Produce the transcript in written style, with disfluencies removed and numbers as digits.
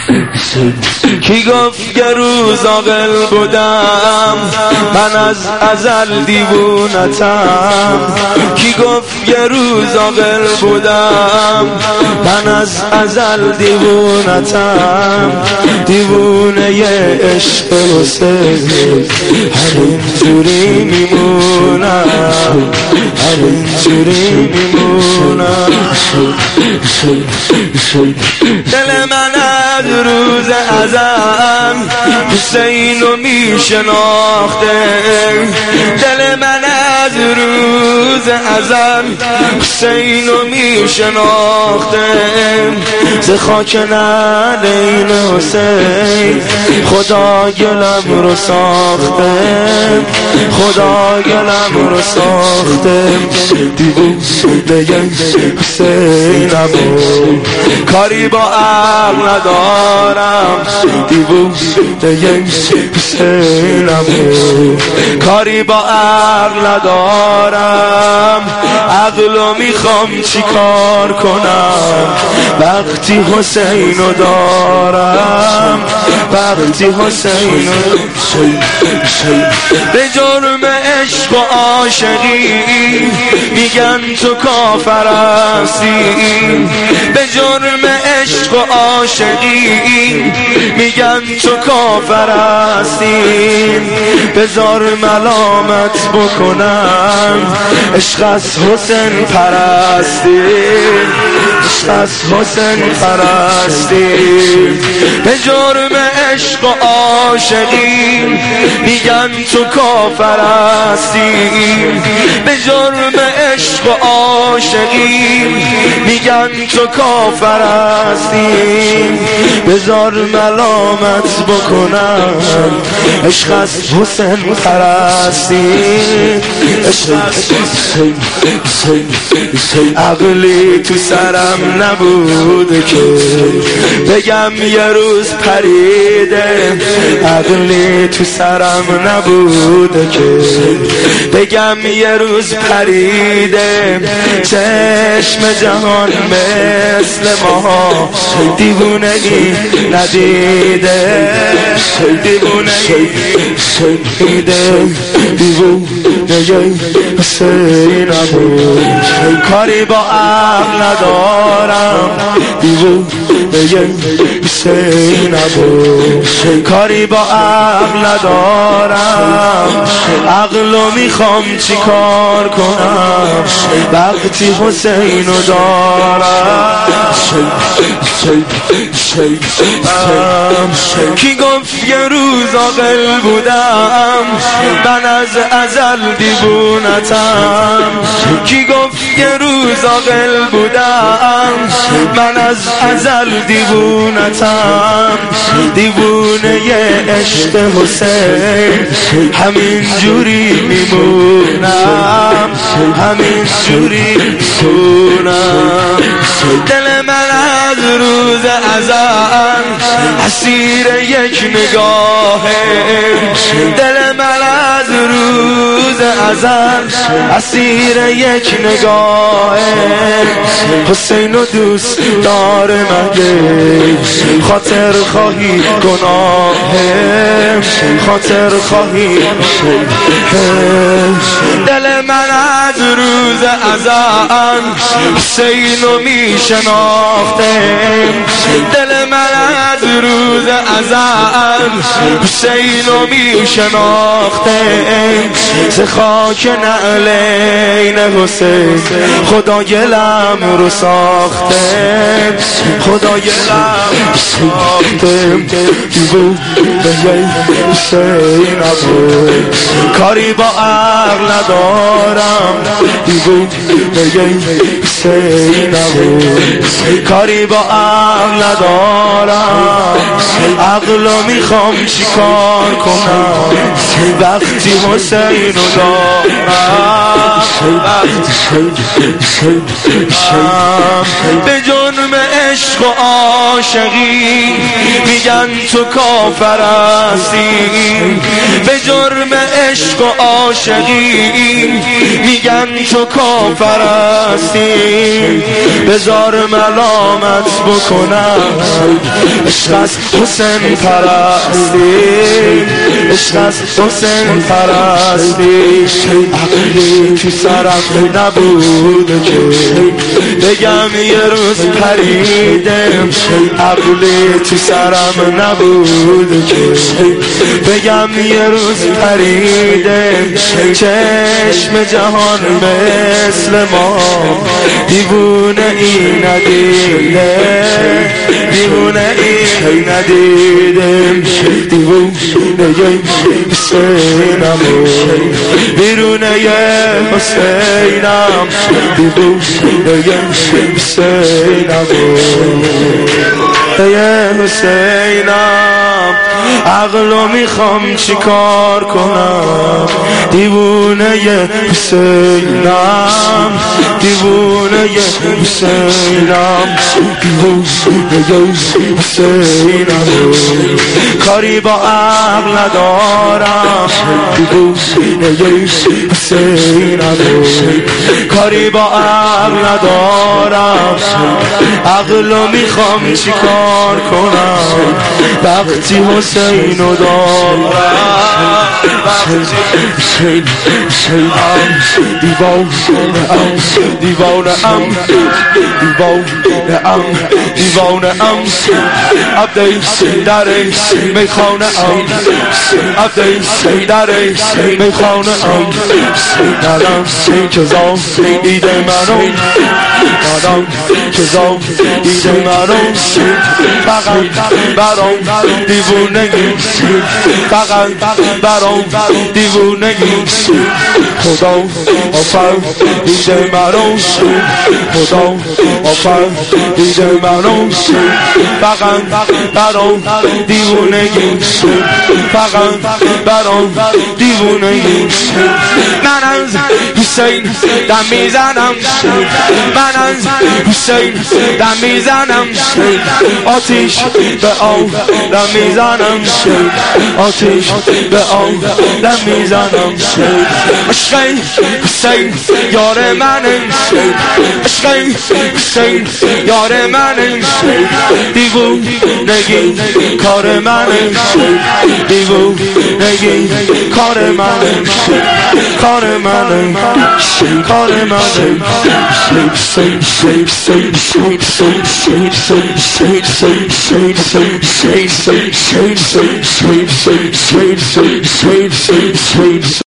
کی گفت یه روز عاقل بودم من از ازل دیوونتم کی گفت یه روز عاقل بودم من از ازل دیوونتم دیوونه ی عشق حسین همینجوری میمونم همینجوری میمونم دل من از روز ازل حسینو میشناخته دل من از روز ازل حسینو میشناخته ز خاک نعلین حسین خدا گلم رو ساخته خدا گلم رو ساخته دیوونه حسینمو کاری با عقل ندارم دیوونه حسینمو کاری با عقل ندارم عقلو میخوام چی کار کنم وقتی حسینو دارم وقتی حسینو به جرم عشق و عاشقی میگن تو کافر هستی به جرم عشق و عاشقی میگن تو کافر هستی بذار ملامت بکنم عشق از حسین پرستی عشق از حسین پرستی به جرم عشق و عاشقی میگن تو کافر هستی به جرم عشق و عاشقی میگن تو کافر هستی بذار ملامت بکنم عشق از حسین پرستی عشق از حسین عقلی تو سرم نبوده که بگم یه روز پریده عقلی تو سرم نبوده که بگم یه روز پریده چشم جهان مثل ما دیوونه ای ندیده دیوونه ای دیده دیوونه حسینمو کاری با عقل ندارم دیوونه حسینمو کاری با عقل ندارم عقلو میخوام چی کار کنم وقتی حسینو دارم کی گفت یه روز عاقل بودم من از ازل دیوونتم کی گفت یه روز عاقل بودم من از ازل دیوونتم دیوونه ی عشق حسین همین جوری میمونم همین جوری میمونم دل من از روز ازل اسیر یک نگاهه دل من از روز ازل اسیر یک نگاهه حسینو دوست داره مگه خاطر خواهی گناهه خاطر خواهی دل من از روز ازل حسینو میشناخته دل من از روز ازل حسینو میشناخته ز خاک نعلین حسین خدا گلم رو ساخته خدا گلم ساخته دیوونه حسینمو کاری با عقل ندارم دیوونه حسینمو کاری با عقل ندارم عقلو میخوام چیکار کنم وقتی حسینو دارم به جرم عشق و عاشقی میگن تو کافر هستی به جرم عشق و عاشقی میگن تو کافر هستی بذار ملامت بکنم عشق از حسین پرستی عشق از حسین پرستی عقلی تو سرم نبوده که بگم یه روز پریدم عقلی تو سرم نبوده که بگم یه روز پریدم چشم جهان مثل ما دیوونه این ندیده دیوونه این ندیدم دیوونه حسینم بیرونه حسینم دیوونه حسینم حسینم عقلو میخوام چیکار کنم دیوونه حسینم دیوونه حسینم دیوونه حسینم کاری با عقل ندارم دیوونه حسینم کاری با عقل ندارم عقلو میخوام چیکار کنم وقتی حسینو دارم دیوانه ام عبدیس در میخانه ام عبدیس در میخانه ام ندم که زام ایده منو ندم که زام ایده منو فقط برام دیوونگی فقط برام دیوونگی خدا آفر دیده منو خدا آفر دیده منو فقط برام دیوونگی فقط برام دیوونگی من از حسین دم میزنم من از حسین دم میزنم آتیش به آن دم میزنم آتیش به آن دم میزنم عشق حسین یار منه عشق حسین یار منه دیوونگی کار منه دیوونگی کار منه کار منه کار منه